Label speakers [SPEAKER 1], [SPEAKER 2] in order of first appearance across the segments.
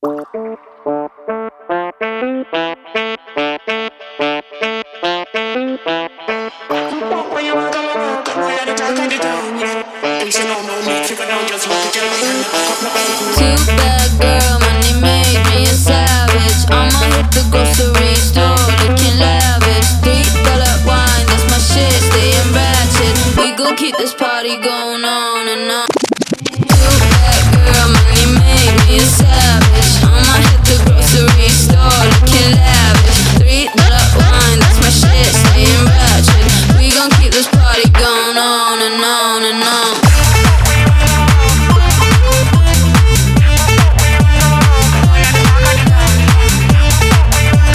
[SPEAKER 1] bad girl, money made me a savage. I'ma hit the grocery store looking lavish. $3 wine, that's my shit, staying ratchet. We gon' keep this party going on and on. Too bad girl, money made me a savage. I'ma hit the grocery store looking lavish. $3 wine, that's my shit, staying ratchet. We gon' keep this party going on and on and on.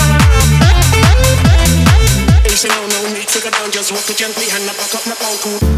[SPEAKER 2] Just walk it gently and I back up my phone.